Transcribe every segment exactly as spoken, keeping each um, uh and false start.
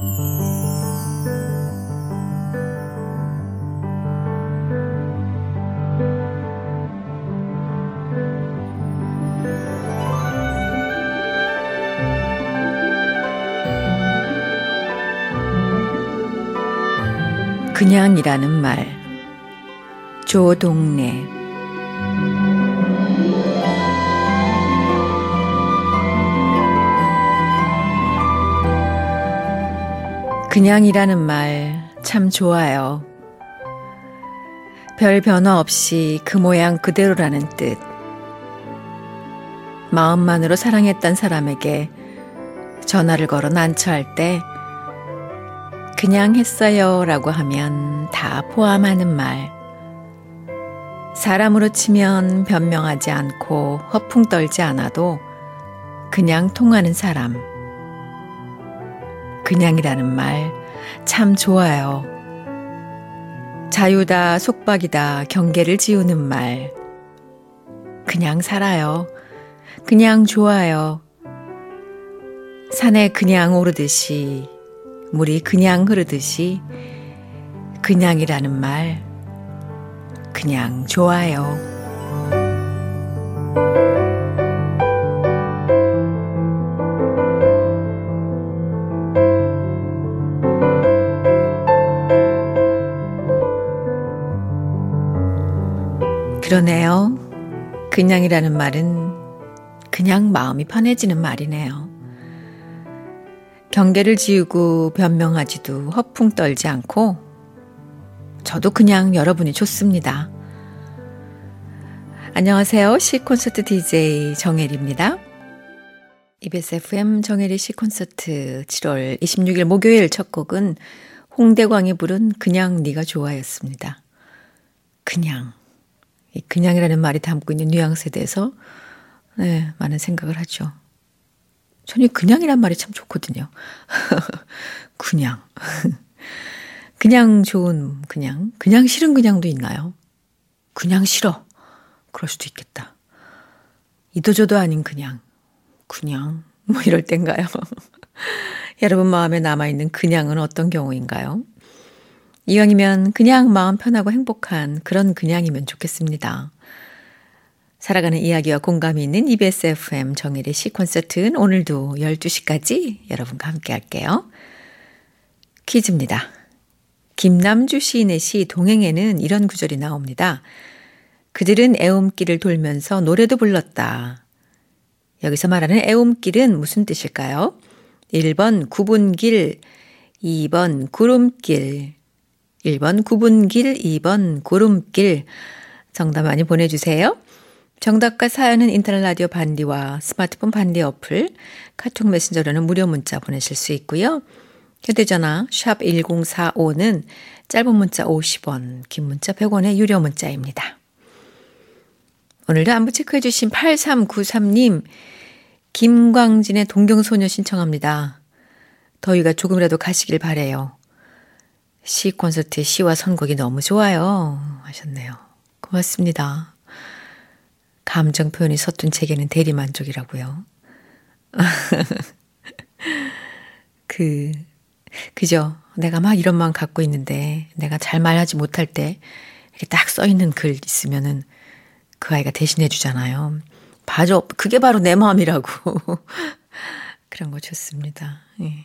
그냥이라는 말. 조동래. 그냥이라는 말 참 좋아요. 별 변화 없이 그 모양 그대로라는 뜻. 마음만으로 사랑했던 사람에게 전화를 걸어 난처할 때 그냥 했어요 라고 하면 다 포함하는 말. 사람으로 치면 변명하지 않고 허풍 떨지 않아도 그냥 통하는 사람. 그냥이라는 말 참 좋아요. 자유다 속박이다 경계를 지우는 말. 그냥 살아요. 그냥 좋아요. 산에 그냥 오르듯이 물이 그냥 흐르듯이 그냥이라는 말 그냥 좋아요. 그러네요. 그냥이라는 말은 그냥 마음이 편해지는 말이네요. 경계를 지우고 변명하지도 허풍 떨지 않고 저도 그냥 여러분이 좋습니다. 안녕하세요. 시콘서트 디제이 정혜리입니다. 이비에스 에프엠 정혜리 시콘서트 칠월 이십육일 목요일 첫 곡은 홍대광이 부른 그냥 네가 좋아였습니다. 그냥. 이 그냥이라는 말이 담고 있는 뉘앙스에 대해서 네, 많은 생각을 하죠. 저는 그냥이란 말이 참 좋거든요. 그냥. 그냥 좋은 그냥. 그냥 싫은 그냥도 있나요? 그냥 싫어. 그럴 수도 있겠다. 이도저도 아닌 그냥. 그냥. 뭐 이럴 땐가요? 여러분 마음에 남아있는 그냥은 어떤 경우인가요? 이왕이면 그냥 마음 편하고 행복한 그런 그냥이면 좋겠습니다. 살아가는 이야기와 공감이 있는 이비에스 에프엠 정혜리 시콘서트는 오늘도 열두 시까지 여러분과 함께 할게요. 퀴즈입니다. 김남주 시인의 시 동행에는 이런 구절이 나옵니다. 그들은 애옴길을 돌면서 노래도 불렀다. 여기서 말하는 애옴길은 무슨 뜻일까요? 일 번 구분길, 이 번 구름길, 일 번 구분길, 이 번 구름길. 정답 많이 보내주세요. 정답과 사연은 인터넷 라디오 반디와 스마트폰 반디 어플, 카톡 메신저로는 무료 문자 보내실 수 있고요. 휴대전화 샵 일공사오는 짧은 문자 오십 원, 긴 문자 백 원의 유료 문자입니다. 오늘도 안부 체크해 주신 팔삼구삼님, 김광진의 동경소녀 신청합니다. 더위가 조금이라도 가시길 바래요. 시 콘서트의 시와 선곡이 너무 좋아요 하셨네요. 고맙습니다. 감정 표현이 서툰 제게는 대리만족이라고요. 그, 그죠? 내가 막 이런 마음 갖고 있는데 내가 잘 말하지 못할 때 이렇게 딱 써있는 글 있으면은 그 아이가 대신해 주잖아요. 맞아, 그게 바로 내 마음이라고. 그런 거 좋습니다. 예.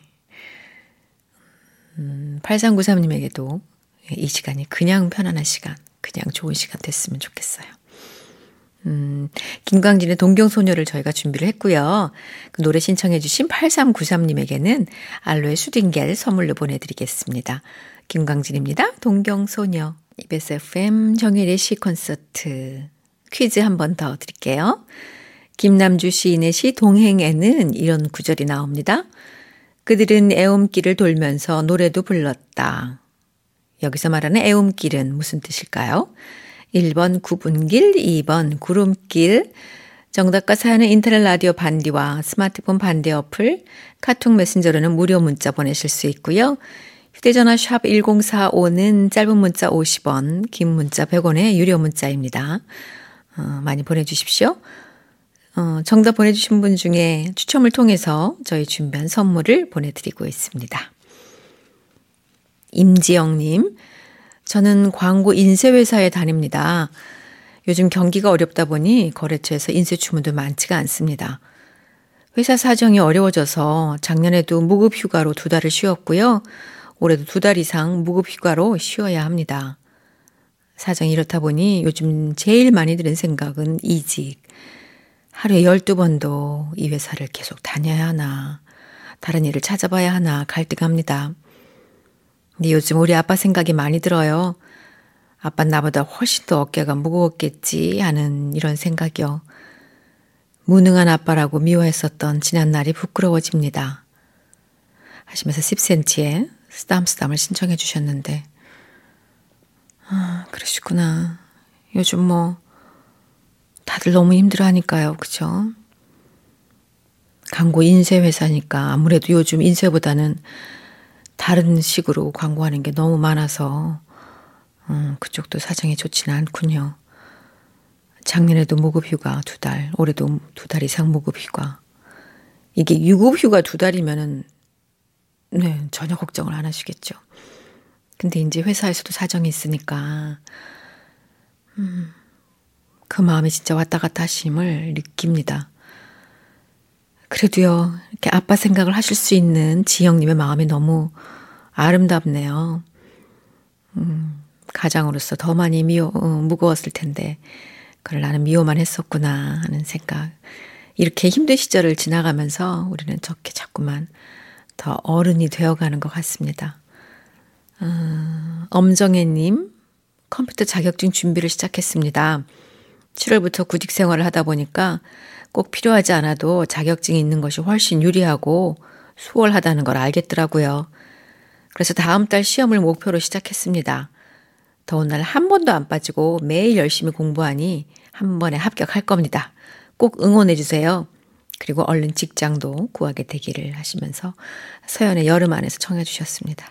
음, 팔삼구삼님에게도 이 시간이 그냥 편안한 시간, 그냥 좋은 시간 됐으면 좋겠어요. 음, 김광진의 동경소녀를 저희가 준비를 했고요. 그 노래 신청해 주신 팔삼구삼님에게는 알로에 수딩겔 선물로 보내드리겠습니다. 김광진입니다. 동경소녀. 이비에스 에프엠 정혜리 시 콘서트 퀴즈 한 번 더 드릴게요. 김남주 시인의 시 동행에는 이런 구절이 나옵니다. 그들은 애옴길을 돌면서 노래도 불렀다. 여기서 말하는 애옴길은 무슨 뜻일까요? 일 번 구분길, 이 번 구름길. 정답과 사연은 인터넷 라디오 반디와 스마트폰 반디 어플, 카톡 메신저로는 무료 문자 보내실 수 있고요. 휴대전화 샵 일공사오는 짧은 문자 오십 원, 긴 문자 백 원의 유료 문자입니다. 어, 많이 보내주십시오. 어, 정답 보내주신 분 중에 추첨을 통해서 저희 준비한 선물을 보내드리고 있습니다. 임지영님, 저는 광고 인쇄회사에 다닙니다. 요즘 경기가 어렵다 보니 거래처에서 인쇄 주문도 많지가 않습니다. 회사 사정이 어려워져서 작년에도 무급 휴가로 두 달을 쉬었고요. 올해도 두 달 이상 무급 휴가로 쉬어야 합니다. 사정이 이렇다 보니 요즘 제일 많이 드는 생각은 이직. 하루에 열두 번도 이 회사를 계속 다녀야 하나, 다른 일을 찾아봐야 하나 갈등합니다. 근데 요즘 우리 아빠 생각이 많이 들어요. 아빠는 나보다 훨씬 더 어깨가 무거웠겠지 하는 이런 생각이요. 무능한 아빠라고 미워했었던 지난날이 부끄러워집니다. 하시면서 십 센티미터의 쓰담쓰담을 신청해 주셨는데, 아, 그러시구나. 요즘 뭐 다들 너무 힘들어하니까요. 그죠? 광고 인쇄 회사니까 아무래도 요즘 인쇄보다는 다른 식으로 광고하는 게 너무 많아서 음, 그쪽도 사정이 좋지는 않군요. 작년에도 무급 휴가 두 달, 올해도 두 달 이상 무급 휴가. 이게 유급 휴가 두 달이면은 네, 전혀 걱정을 안 하시겠죠. 근데 이제 회사에서도 사정이 있으니까 음, 그 마음이 진짜 왔다 갔다 하심을 느낍니다. 그래도요, 이렇게 아빠 생각을 하실 수 있는 지영님의 마음이 너무 아름답네요. 음, 가장으로서 더 많이 미워, 어, 무거웠을 텐데 그걸 나는 미워만 했었구나 하는 생각. 이렇게 힘든 시절을 지나가면서 우리는 저렇게 자꾸만 더 어른이 되어가는 것 같습니다. 어, 엄정혜님, 컴퓨터 자격증 준비를 시작했습니다. 칠월부터 구직 생활을 하다 보니까 꼭 필요하지 않아도 자격증이 있는 것이 훨씬 유리하고 수월하다는 걸 알겠더라고요. 그래서 다음 달 시험을 목표로 시작했습니다. 더운 날 한 번도 안 빠지고 매일 열심히 공부하니 한 번에 합격할 겁니다. 꼭 응원해 주세요. 그리고 얼른 직장도 구하게 되기를 하시면서 서연의 여름 안에서 청해 주셨습니다.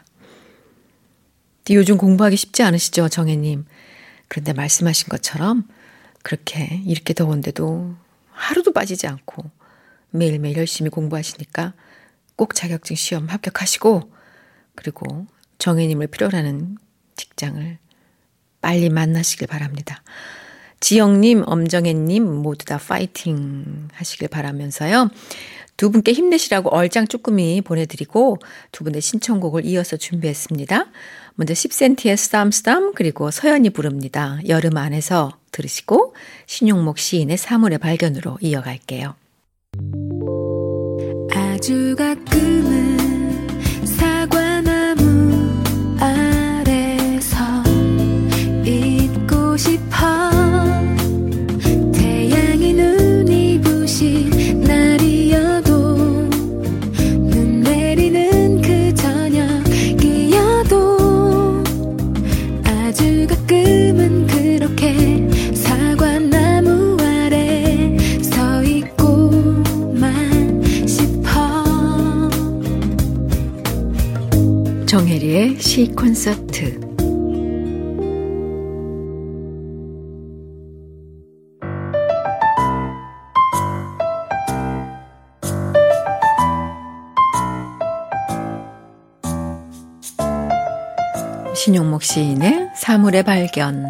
요즘 공부하기 쉽지 않으시죠, 정혜님? 그런데 말씀하신 것처럼 그렇게 이렇게 더운데도 하루도 빠지지 않고 매일매일 열심히 공부하시니까 꼭 자격증 시험 합격하시고 그리고 정혜님을 필요로 하는 직장을 빨리 만나시길 바랍니다. 지영님, 엄정혜님 모두 다 파이팅 하시길 바라면서요. 두 분께 힘내시라고 얼짱 쭈꾸미 보내드리고 두 분의 신청곡을 이어서 준비했습니다. 먼저 십 센티미터의 쓰담쓰담 그리고 서연이 부릅니다. 여름 안에서 들으시고 신용목 시인의 사물의 발견으로 이어갈게요. 아주 가끔은 사과나무 아래서 잊고 싶어 태양이 눈이 부신 날이어도 눈 내리는 그 저녁이어도 아주 가끔은 그렇게 사과나무 아래 서 있고만 싶어. 정혜리의 시 콘서트. 신용목 시인의 사물의 발견.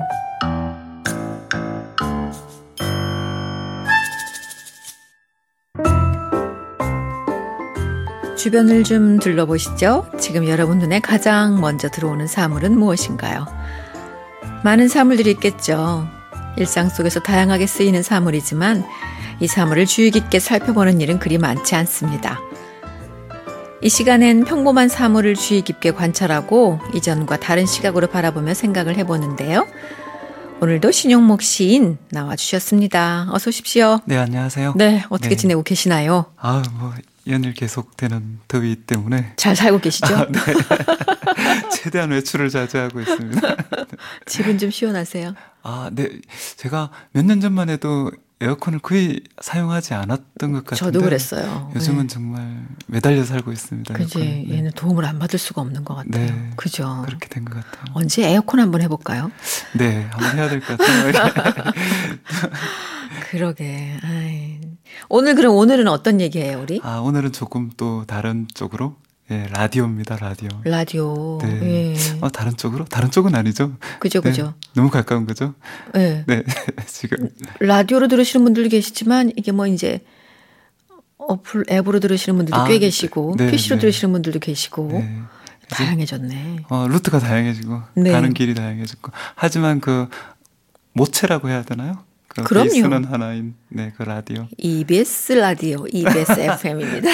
주변을 좀 둘러보시죠. 지금 여러분 눈에 가장 먼저 들어오는 사물은 무엇인가요? 많은 사물들이 있겠죠. 일상 속에서 다양하게 쓰이는 사물이지만 이 사물을 주의 깊게 살펴보는 일은 그리 많지 않습니다. 이 시간엔 평범한 사물을 주의 깊게 관찰하고 이전과 다른 시각으로 바라보며 생각을 해보는데요. 오늘도 신용목 시인 나와주셨습니다. 어서 오십시오. 네, 안녕하세요. 네, 어떻게 네. 지내고 계시나요? 아, 뭐 연일 계속되는 더위 때문에 잘 살고 계시죠? 아, 네. 최대한 외출을 자제하고 있습니다. 집은 좀 시원하세요? 아, 네. 제가 몇 년 전만 해도 에어컨을 거의 사용하지 않았던 것 같은데 저도 그랬어요. 요즘은 네. 정말 매달려 살고 있습니다. 그지. 네. 얘는 도움을 안 받을 수가 없는 것 같아요. 네. 그죠. 그렇게 된 것 같아요. 언제 에어컨 한번 해볼까요? 네, 한번 해야 될 것 같아요. 그러게. 아이. 오늘 그럼 오늘은 어떤 얘기예요, 우리? 아, 오늘은 조금 또 다른 쪽으로 예, 라디오입니다, 라디오. 라디오. 네. 예. 어, 다른 쪽으로? 다른 쪽은 아니죠. 그죠, 네. 그죠. 너무 가까운 거죠. 네. 네, 지금. 라디오로 들으시는 분들도 계시지만, 이게 뭐 이제, 어플, 앱으로 들으시는 분들도 아, 꽤 계시고, 네, 피시로 네. 들으시는 분들도 계시고, 네. 다양해졌네. 어, 루트가 다양해지고, 네. 가는 길이 다양해졌고. 하지만 그, 모체라고 해야 되나요? 그 그럼요. 베이스는 하나인, 네, 그 라디오. 이비에스 라디오, 이비에스 에프엠입니다.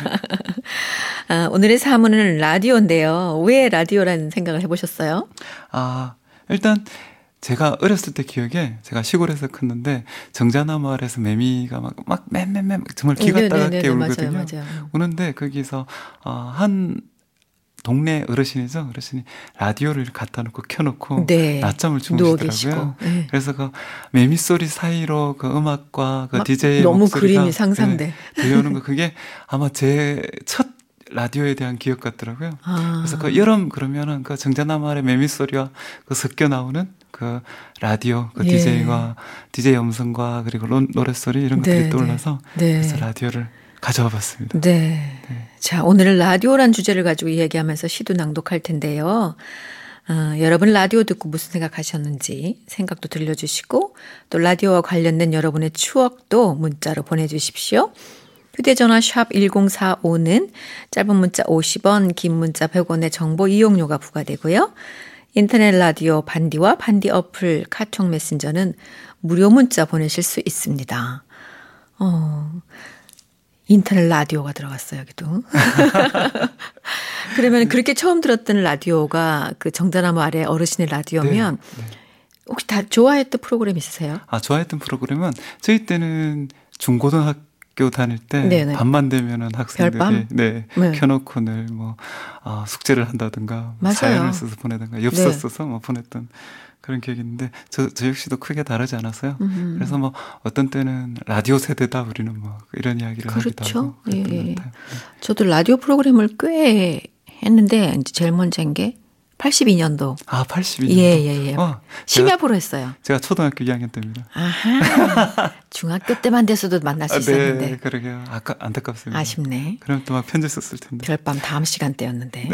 아, 오늘의 사문은 라디오인데요. 왜 라디오라는 생각을 해보셨어요? 아, 일단, 제가 어렸을 때 기억에 제가 시골에서 컸는데 정자나무 아래서 매미가 막, 막, 맴맴맴 정말 기가 따갑게 울거든요. 맞아요, 맞아요. 우는데 거기서, 어, 한 동네 어르신이죠. 어르신이 라디오를 갖다 놓고 켜놓고 네. 낮잠을 누워 주무시더라고요. 계시고. 네. 그래서 그 매미 소리 사이로 그 음악과 그 막 디제이의 너무 목소리가 그림이 상상돼. 네, 들려오는 거 그게 아마 제 첫 라디오에 대한 기억 같더라고요. 아. 그래서 그 여름 그러면은 그 정자나무 아래 매미 소리와 그 섞여 나오는 그 라디오, 그 예. 디제이와 디제이 음성과 그리고 로, 노래 소리 이런 것들이 네, 떠올라서 네. 그래서 라디오를 가져와 봤습니다. 네. 네. 자, 오늘은 라디오란 주제를 가지고 이야기하면서 시도 낭독할 텐데요. 어, 여러분 라디오 듣고 무슨 생각하셨는지 생각도 들려주시고 또 라디오와 관련된 여러분의 추억도 문자로 보내주십시오. 휴대전화 샵 일공사오는 짧은 문자 오십 원, 긴 문자 백 원의 정보 이용료가 부과되고요. 인터넷 라디오 반디와 반디 어플 카톡 메신저는 무료 문자 보내실 수 있습니다. 어, 인터넷 라디오가 들어갔어요, 여기도. 그러면 그렇게 처음 들었던 라디오가 그 정자나무 아래 어르신의 라디오면 네, 네. 혹시 다 좋아했던 프로그램 있으세요? 아, 좋아했던 프로그램은 저희 때는 중고등학교 다닐 때 네네. 밤만 되면은 학생들이 별밤? 네, 네. 켜놓고 늘 뭐 아, 숙제를 한다든가 맞아요. 사연을 써서 보내든가 엽서 네. 써서 뭐 보냈던 그런 기억이 있는데 저, 저 역시도 크게 다르지 않았어요. 음. 그래서 뭐 어떤 때는 라디오 세대다 우리는 뭐 이런 이야기를 하기도 그렇죠. 하고 그랬던 예. 것 같아요. 저도 라디오 프로그램을 꽤 했는데 이제 제일 먼저 한 게 팔십이 년도. 아, 팔십이 년도. 예, 예, 예. 어, 심야 제가, 프로 했어요. 제가 초등학교 이 학년 때입니다. 아하. 중학교 때만 돼서도 만날 수 아, 있었는데. 네, 그러게요. 아까 안타깝습니다. 아쉽네. 그럼 또 막 편지 썼을 텐데. 별밤 다음 시간대였는데.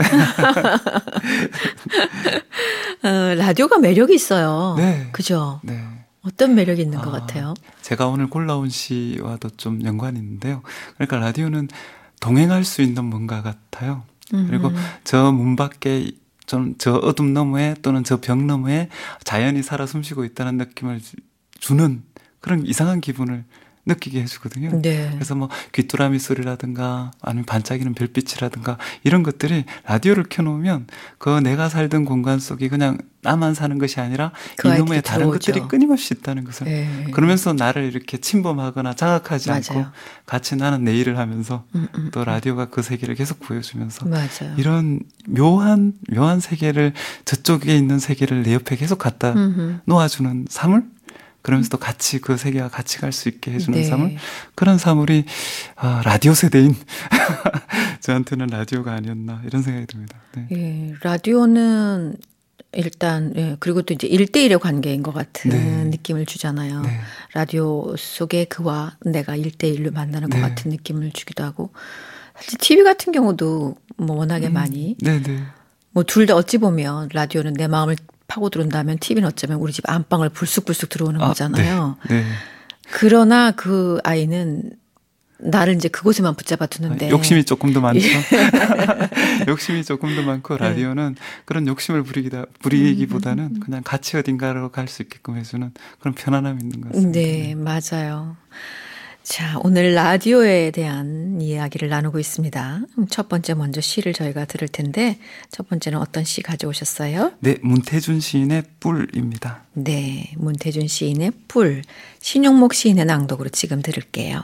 어, 라디오가 매력이 있어요. 네. 그죠? 네. 어떤 매력이 있는 것 아, 같아요? 제가 오늘 골라온 시와도 좀 연관이 있는데요. 그러니까 라디오는 동행할 수 있는 뭔가 같아요. 그리고 음. 저 문 밖에 좀 저 어둠 너머에 또는 저 벽 너머에 자연이 살아 숨쉬고 있다는 느낌을 주는 그런 이상한 기분을 느끼게 해주거든요. 네. 그래서 뭐 귀뚜라미 소리라든가 아니면 반짝이는 별빛이라든가 이런 것들이 라디오를 켜놓으면 그 내가 살던 공간 속이 그냥 나만 사는 것이 아니라 그 이놈의 아이들이 다른 들어오죠. 것들이 끊임없이 있다는 것을 네. 그러면서 나를 이렇게 침범하거나 자극하지 맞아요. 않고 같이 나는 내 일을 하면서 음, 음, 또 라디오가 그 세계를 계속 보여주면서 맞아요. 이런 묘한 묘한 세계를 저쪽에 있는 세계를 내 옆에 계속 갖다 음흠. 놓아주는 사물 그러면서 또 같이 그 세계와 같이 갈 수 있게 해주는 네. 사물 그런 사물이 아, 라디오 세대인 저한테는 라디오가 아니었나 이런 생각이 듭니다. 네. 예, 라디오는 일단 예, 그리고 또 이제 일대일의 관계인 것 같은 네. 느낌을 주잖아요. 네. 라디오 속에 그와 내가 일대일로 만나는 것 네. 같은 느낌을 주기도 하고 사실 티비 같은 경우도 뭐 워낙에 음, 많이 네네. 뭐 둘 다 어찌 보면 라디오는 내 마음을 파고 들어온다면 티비는 어쩌면 우리 집 안방을 불쑥불쑥 들어오는 아, 거잖아요. 네. 네. 그러나 그 아이는 나를 이제 그곳에만 붙잡아 두는데 욕심이 조금 더 많죠. 욕심이 조금 더 많고 라디오는 그런 욕심을 부리기다, 부리기보다는 그냥 같이 어딘가로 갈 수 있게끔 해주는 그런 편안함이 있는 것 같습니다. 네, 맞아요. 자, 오늘 라디오에 대한 이야기를 나누고 있습니다. 첫 번째 먼저 시를 저희가 들을 텐데 첫 번째는 어떤 시 가져오셨어요? 네, 문태준 시인의 뿔입니다. 네, 문태준 시인의 뿔, 신용목 시인의 낭독으로 지금 들을게요.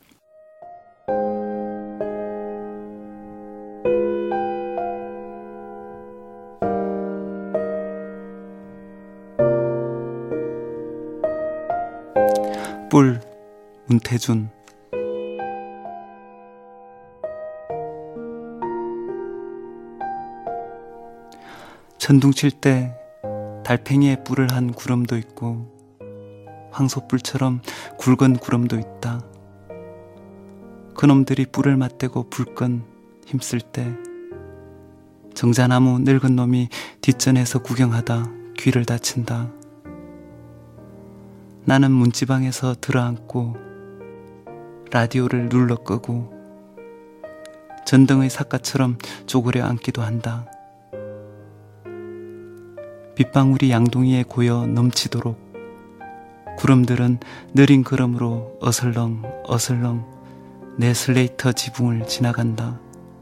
뿔, 문태준. 천둥 칠 때 달팽이에 뿔을 한 구름도 있고 황소뿔처럼 굵은 구름도 있다. 그놈들이 뿔을 맞대고 불끈 힘쓸 때 정자나무 늙은 놈이 뒷전에서 구경하다 귀를 다친다. 나는 문지방에서 들어앉고 라디오를 눌러 끄고 전등의 삿갓처럼 쪼그려 앉기도 한다. 빗방울이 양동이에 고여 넘치도록 구름들은 느린 걸음으로 어슬렁 어슬렁 내 슬레이터 지붕을 지나간다.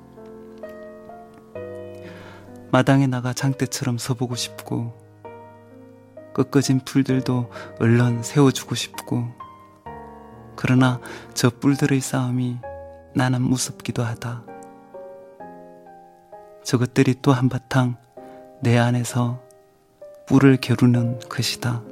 마당에 나가 장대처럼 서보고 싶고 꺾어진 풀들도 얼른 세워주고 싶고 그러나 저 뿔들의 싸움이 나는 무섭기도 하다. 저것들이 또 한바탕 내 안에서 뿔을 겨루는 것이다.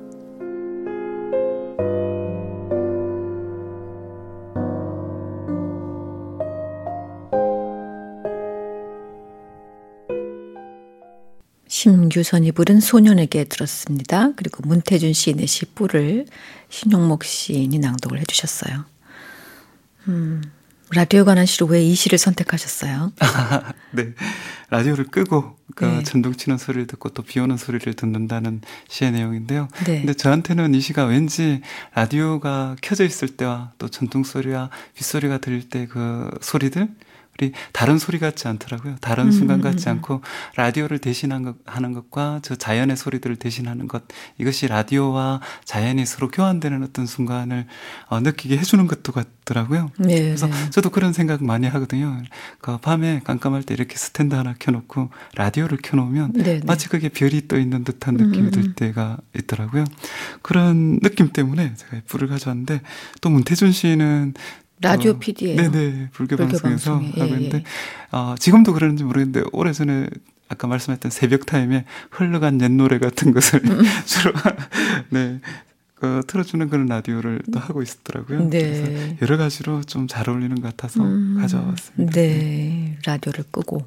심규선이 부른 소년에게 들었습니다. 그리고 문태준 시인의 시 뿔을 신용목 시인이 낭독을 해주셨어요. 음, 라디오에 관한 시로 왜 이 시를 선택하셨어요? 아, 네, 라디오를 끄고 그러니까 네. 전동 치는 소리를 듣고 또 비 오는 소리를 듣는다는 시의 내용인데요. 네. 근데 저한테는 이 시가 왠지 라디오가 켜져 있을 때와 또 전동 소리와 빗소리가 들릴 때 그 소리들 다른 소리 같지 않더라고요. 다른 음, 순간 음, 같지 음. 않고 라디오를 대신하는 것과 저 자연의 소리들을 대신하는 것, 이것이 라디오와 자연이 서로 교환되는 어떤 순간을 어, 느끼게 해주는 것도 같더라고요. 네, 그래서 네. 저도 그런 생각 많이 하거든요. 그 밤에 깜깜할 때 이렇게 스탠드 하나 켜놓고 라디오를 켜놓으면 네, 네. 마치 그게 별이 떠 있는 듯한 느낌이 음, 들 음. 때가 있더라고요. 그런 느낌 때문에 제가 불을 가져왔는데 또 문태준 씨는 라디오 어, 피디예요. 네네, 불교, 불교 방송에서 방송에, 예, 하고 있는데 예. 어, 지금도 그러는지 모르겠는데 오래전에 아까 말씀했던 새벽 타임에 흘러간 옛 노래 같은 것을 음. 주로 네, 그, 틀어주는 그런 라디오를 또 하고 있었더라고요. 네. 그래서 여러 가지로 좀 잘 어울리는 것 같아서 음, 가져왔습니다. 네, 라디오를 끄고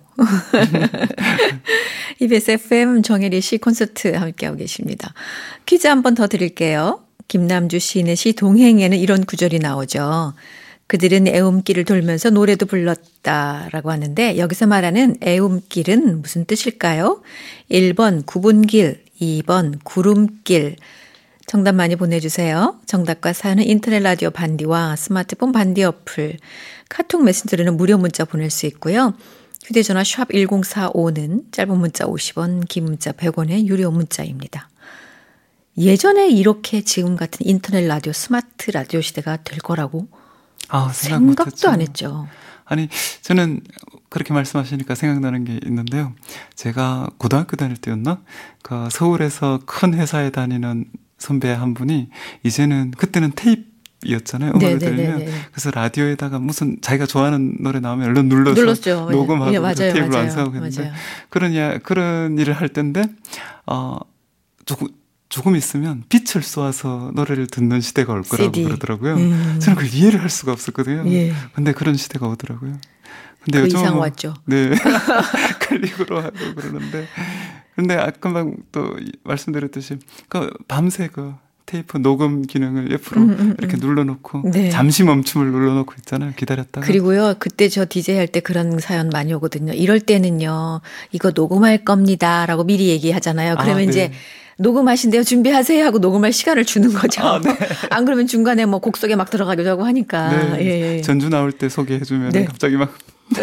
이비에스 에프엠 정혜리 시 콘서트 함께하고 계십니다. 퀴즈 한 번 더 드릴게요. 김남주 시인의 시 동행에는 이런 구절이 나오죠. 그들은 애움길을 돌면서 노래도 불렀다라고 하는데 여기서 말하는 애움길은 무슨 뜻일까요? 일 번 구분길, 이 번 구름길. 정답 많이 보내주세요. 정답과 사연은 인터넷 라디오 반디와 스마트폰 반디 어플, 카톡 메신저로는 무료 문자 보낼 수 있고요. 휴대전화 샵 일공사오는 짧은 문자 오십 원, 긴 문자 백 원의 유료 문자입니다. 예전에 이렇게 지금 같은 인터넷 라디오, 스마트 라디오 시대가 될 거라고 아, 생각 생각도 못했죠. 안 했죠. 아니, 저는 그렇게 말씀하시니까 생각나는 게 있는데요. 제가 고등학교 다닐 때였나? 그 서울에서 큰 회사에 다니는 선배 한 분이 이제는 그때는 테이프였잖아요. 음악을 들으면. 그래서 라디오에다가 무슨 자기가 좋아하는 노래 나오면 얼른 눌러서 눌렀죠. 녹음하고 예, 맞아요, 테이프로 맞아요, 안 사고 했는데 맞아요. 그런, 야, 그런 일을 할 텐데 어, 조금 조금 있으면 빛을 쏘아서 노래를 듣는 시대가 올 거라고 씨디. 그러더라고요. 음. 저는 그걸 이해를 할 수가 없었거든요. 예. 근데 그런 시대가 오더라고요. 근데 그 요즘은 이상 뭐, 왔죠. 네. 클릭으로 하고 그러는데. 근데 아까 막 또 말씀드렸듯이 그 밤새 그 테이프 녹음 기능을 옆으로 음, 음, 이렇게 음. 눌러놓고 네. 잠시 멈춤을 눌러놓고 있잖아요. 기다렸다가. 그리고요, 그때 저 디제이 할 때 그런 사연 많이 오거든요. 이럴 때는요, 이거 녹음할 겁니다. 라고 미리 얘기하잖아요. 그러면 아, 네. 이제 녹음하신대요. 준비하세요. 하고 녹음할 시간을 주는 거죠. 아, 네. 안 그러면 중간에 뭐 곡 속에 막 들어가기도 하고 하니까. 네. 예, 예. 전주 나올 때 소개해주면 네. 갑자기 막.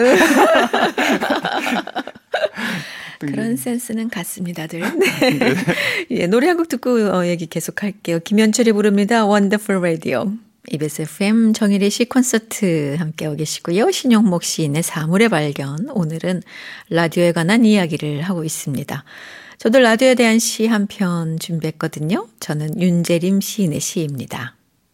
그런 센스는 같습니다들. 네. 네. 예, 노래 한 곡 듣고 어, 얘기 계속할게요. 김현철이 부릅니다. Wonderful Radio. 이비에스 에프엠 정일의 시 콘서트 함께하고 계시고요. 신용목 시인의 사물의 발견. 오늘은 라디오에 관한 이야기를 하고 있습니다. 저도 라디오에 대한 시 한 편 준비했거든요. 저는 윤재림 시인의 시입니다.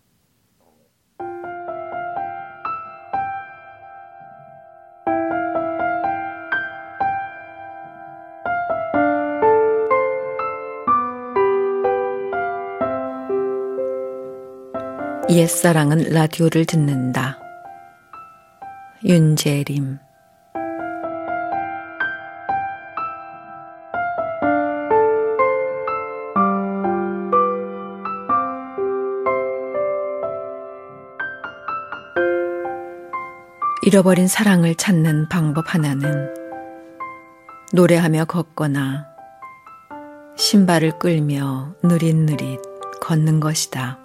옛사랑은 라디오를 듣는다. 윤재림. 잃어버린 사랑을 찾는 방법 하나는 노래하며 걷거나 신발을 끌며 느릿느릿 걷는 것이다.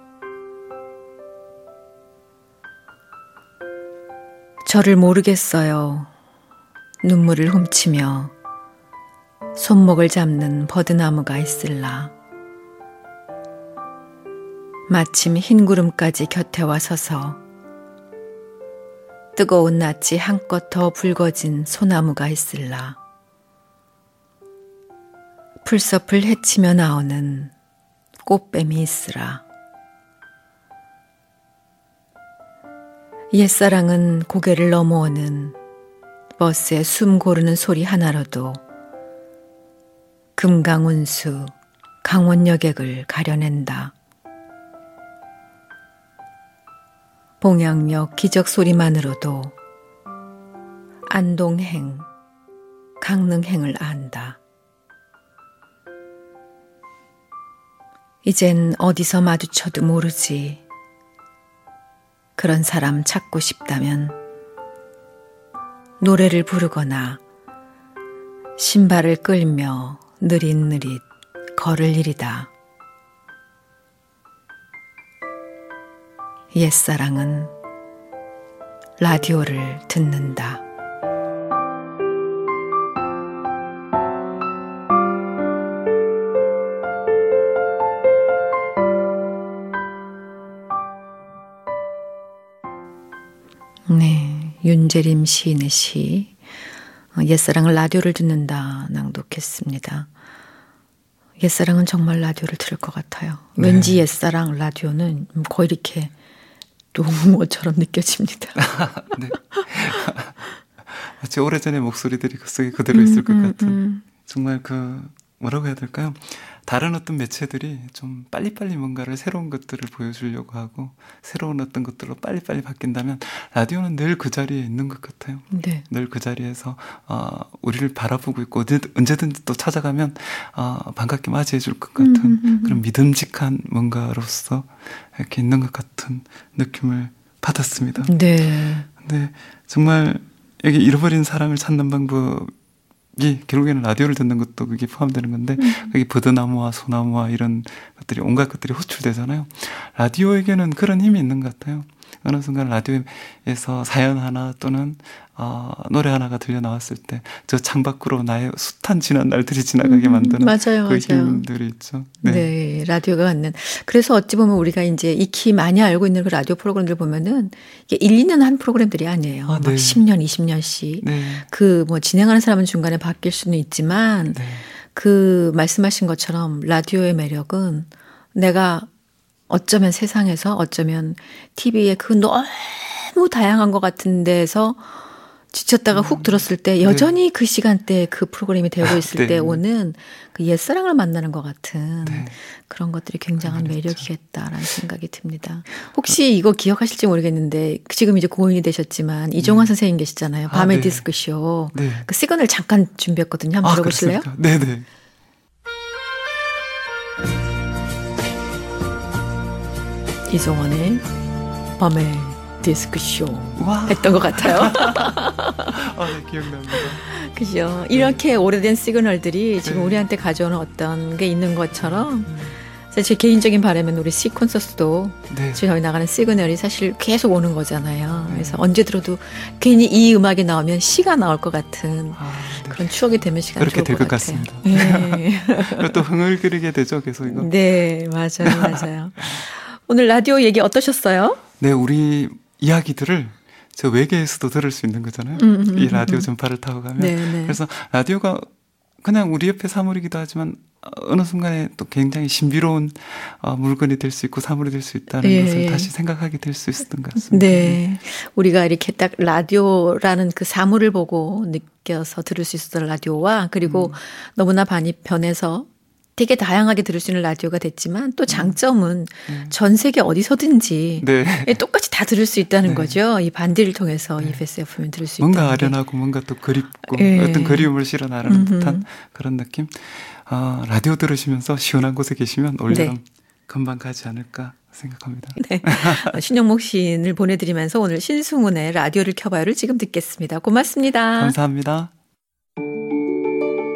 저를 모르겠어요. 눈물을 훔치며 손목을 잡는 버드나무가 있을라. 마침 흰 구름까지 곁에 와 서서 뜨거운 낯이 한껏 더 붉어진 소나무가 있을라. 풀섭을 헤치며 나오는 꽃뱀이 있으라. 옛사랑은 고개를 넘어오는 버스의 숨 고르는 소리 하나로도 금강운수 강원 여객을 가려낸다. 봉양역 기적 소리만으로도 안동행, 강릉행을 안다. 이젠 어디서 마주쳐도 모르지. 그런 사람 찾고 싶다면 노래를 부르거나 신발을 끌며 느릿느릿 걸을 일이다. 옛사랑은 라디오를 듣는다. 네, 윤재림 시인의 시 옛사랑은 라디오를 듣는다 낭독했습니다. 옛사랑은 정말 라디오를 들을 것 같아요. 네. 왠지 옛사랑 라디오는 거의 이렇게 동무처럼 느껴집니다. 네. 마치 오래전의 목소리들이 그 속에 그대로 있을 음, 것 음, 같은 음. 정말 그 뭐라고 해야 될까요? 다른 어떤 매체들이 좀 빨리빨리 뭔가를 새로운 것들을 보여주려고 하고 새로운 어떤 것들로 빨리빨리 바뀐다면 라디오는 늘 그 자리에 있는 것 같아요. 네. 늘 그 자리에서 어, 우리를 바라보고 있고 언제든지 또 찾아가면 어, 반갑게 맞이해 줄 것 같은 음, 음, 음. 그런 믿음직한 뭔가로서 이렇게 있는 것 같은 느낌을 받았습니다. 네. 근데 정말 여기 잃어버린 사랑을 찾는 방법 이 결국에는 라디오를 듣는 것도 그게 포함되는 건데 음. 거기 버드나무와 소나무와 이런 것들이 온갖 것들이 호출되잖아요. 라디오에게는 그런 힘이 있는 것 같아요. 어느 순간 라디오에서 사연 하나 또는 어, 노래 하나가 들려 나왔을 때 저 창밖으로 나의 숱한 지난 날들이 지나가게 만드는 음, 맞아요, 그 맞아요. 힘들이 있죠. 네. 네, 라디오가 갖는. 그래서 어찌 보면 우리가 이제 익히 많이 알고 있는 그 라디오 프로그램들 보면은 이게 일, 이 년 한 프로그램들이 아니에요. 아, 네. 막 십 년, 이십 년씩. 네. 그 뭐 진행하는 사람은 중간에 바뀔 수는 있지만 네. 그 말씀하신 것처럼 라디오의 매력은 내가 어쩌면 세상에서 어쩌면 티비에 그 너무 다양한 것 같은 데서 지쳤다가 음, 훅 들었을 때 여전히 네. 그 시간대에 그 프로그램이 되고 있을 네. 때 오는 그 옛사랑을 만나는 것 같은 네. 그런 것들이 굉장한 그렇죠. 매력이겠다라는 생각이 듭니다. 혹시 이거 기억하실지 모르겠는데 지금 이제 고인이 되셨지만 네. 이종환 선생님 계시잖아요. 밤의 아, 네. 디스크쇼. 네. 그 시그널 잠깐 준비했거든요. 한번 아, 들어보실래요? 네네. 이종환의 밤의 디스크쇼 와. 했던 것 같아요. 아, 네, 기억납니다. 그죠. 이렇게 네. 오래된 시그널들이 지금 네. 우리한테 가져오는 어떤 게 있는 것처럼 음. 제 개인적인 바람은 우리 C 콘서트도 네. 지금 저희 나가는 시그널이 사실 계속 오는 거잖아요. 네. 그래서 언제 들어도 괜히 이 음악이 나오면 시가 나올 것 같은 아, 네. 그런 추억이 되면 시간 그렇게 될 것 같습니다. 네. 또 흥얼거리게 되죠, 계속 이거. 네, 맞아요, 맞아요. 오늘 라디오 얘기 어떠셨어요? 네, 우리 이야기들을 저 외계에서도 들을 수 있는 거잖아요. 음, 음, 이 라디오 전파를 타고 가면. 네, 네. 그래서 라디오가 그냥 우리 옆에 사물이기도 하지만 어느 순간에 또 굉장히 신비로운 어, 물건이 될 수 있고 사물이 될 수 있다는 예, 것을 다시 생각하게 될 수 있었던 것 같습니다. 네. 우리가 이렇게 딱 라디오라는 그 사물을 보고 느껴서 들을 수 있었던 라디오와 그리고 음. 너무나 많이 변해서 되게 다양하게 들을 수 있는 라디오가 됐지만 또 장점은 음. 전 세계 어디서든지 네. 똑같이 다 들을 수 있다는 네. 거죠. 이 반디를 통해서 네. 이비에스 에프엠을 들을 수 있다는 뭔가 아련하고 뭔가 또 그립고 네. 어떤 그리움을 실어 나르는 듯한 그런 느낌. 어, 라디오 들으시면서 시원한 곳에 계시면 올여름 네. 금방 가지 않을까 생각합니다. 네. 신영목 시인을 보내드리면서 오늘 신승훈의 라디오를 켜봐요를 지금 듣겠습니다. 고맙습니다. 감사합니다.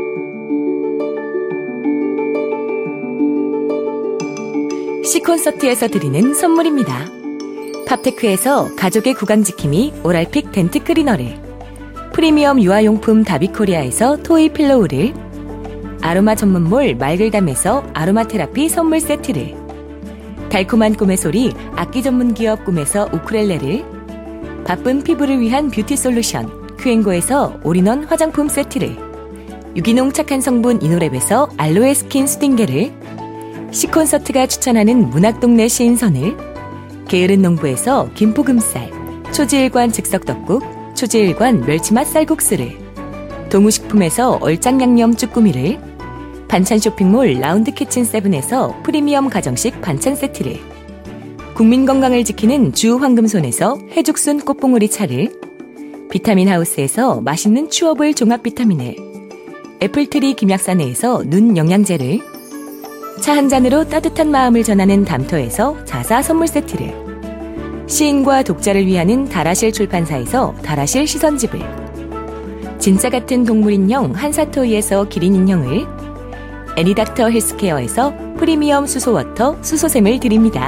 시콘서트에서 드리는 선물입니다. 팝테크에서 가족의 구강지킴이 오랄픽 덴트 클리너를, 프리미엄 유아용품 다비코리아에서 토이 필로우를, 아로마 전문몰 말글담에서 아로마 테라피 선물 세트를, 달콤한 꿈의 소리 악기 전문 기업 꿈에서 우쿨렐레를, 바쁜 피부를 위한 뷰티 솔루션 큐앤고에서 올인원 화장품 세트를, 유기농 착한 성분 이노랩에서 알로에 스킨 수딩게를, 시콘서트가 추천하는 문학동네 시인선을, 게으른 농부에서 김포금쌀, 초지일관 즉석떡국, 초지일관 멸치맛 쌀국수를, 동우식품에서 얼짱양념 쭈꾸미를, 반찬 쇼핑몰 라운드키친 세븐에서 프리미엄 가정식 반찬 세트를, 국민 건강을 지키는 주 황금손에서 해죽순 꽃봉오리 차를, 비타민 하우스에서 맛있는 추어볼 종합 비타민을, 애플트리 김약사내에서 눈 영양제를, 차 한 잔으로 따뜻한 마음을 전하는 담터에서 자사 선물 세트를, 시인과 독자를 위하는 다라실 출판사에서 다라실 시선집을, 진짜 같은 동물 인형 한사토이에서 기린 인형을, 애니닥터 헬스케어에서 프리미엄 수소워터 수소샘을 드립니다.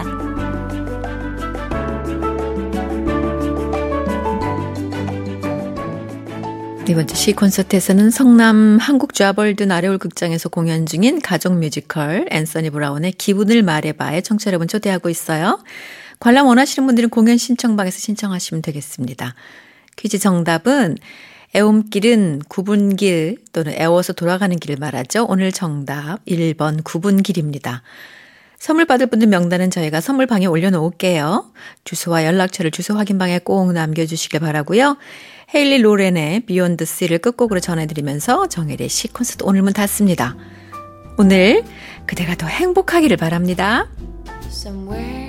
이번 주 시콘서트에서는 성남 한국좌벌드 나래올 극장에서 공연 중인 가족 뮤지컬 앤서니 브라운의 기분을 말해봐에 청취자 여러분 초대하고 있어요. 관람 원하시는 분들은 공연 신청방에서 신청하시면 되겠습니다. 퀴즈 정답은 애옴길은 구분길 또는 애워서 돌아가는 길을 말하죠. 오늘 정답 일 번 구분길입니다. 선물 받을 분들 명단은 저희가 선물방에 올려놓을게요. 주소와 연락처를 주소 확인방에 꼭 남겨주시길 바라고요. 헤일리 로렌의 비욘드 씨를 끝곡으로 전해드리면서 정혜리의 시콘서트 오늘 문 닫습니다. 오늘 그대가 더 행복하기를 바랍니다. Somewhere